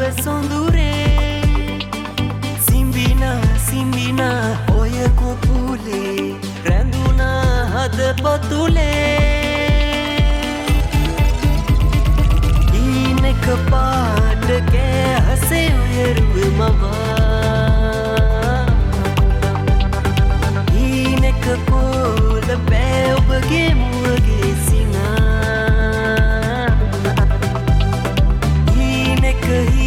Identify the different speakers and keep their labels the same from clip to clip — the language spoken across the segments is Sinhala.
Speaker 1: සොඳුරේ සිම්බින ඔය කොපුලේ රැඳුනා හද පොතුලේ ඊනක පාට කෑ හසේ ඔයරුව මවා ඊනක පොල බෑ ඔබගේ මුවගේ සිනා ඊනක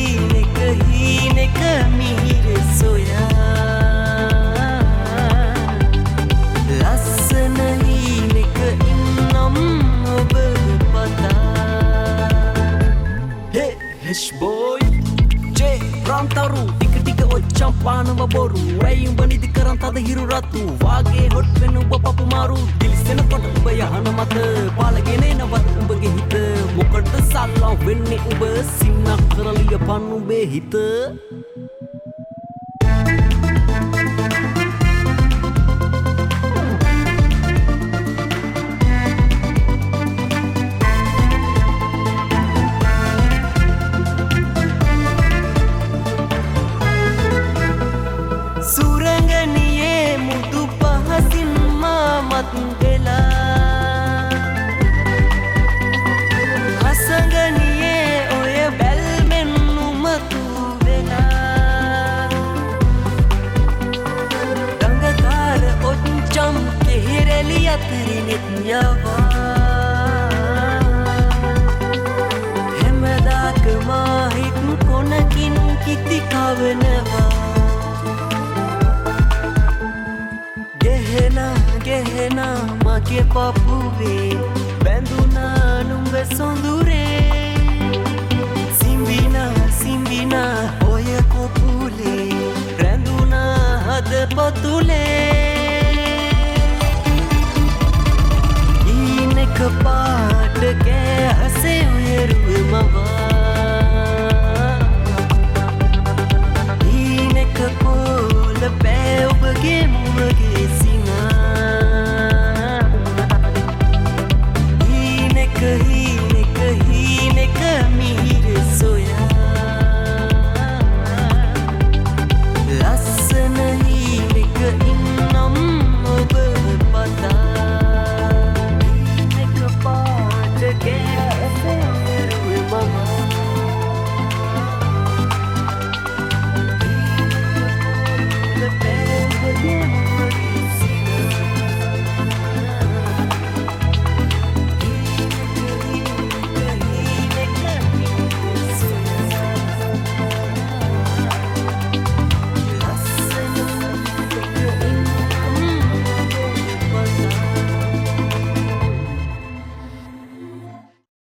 Speaker 1: මිහිර සොයා ලස්සන ඊනක ඉන්නම් ඔබ පතා Hey, Hesh boy Jay, Rantaru Tika ඔච්චම් පානව බොරු ඇයි උඹ නිදි කරන් තද හිරු රතු වාගේ හොට් වෙන උඹ පපු මාරු දිලිසෙන කොට උඹ යහන මත පාලගෙන එනවත් උඹගේ හිත මොකටද සල්ලා වෙන්නේ උඹ සින්නක් කරලිය පන් උඹේ හිත සුරංගනියේ මුදු පහසින් මාමත් වෙලා හසංගනියේ ඔය බැල්මෙන් උමතු වෙලා දඟකාර ඔච්චම් කෙහෙරෙලි අතරිනෙත් යවා හැමදාක මාහිත් කොනකින් කිති කවනවා ගෙහෙනා මගේ පපුවේ බැඳුනා නුඹ සොඳුරේ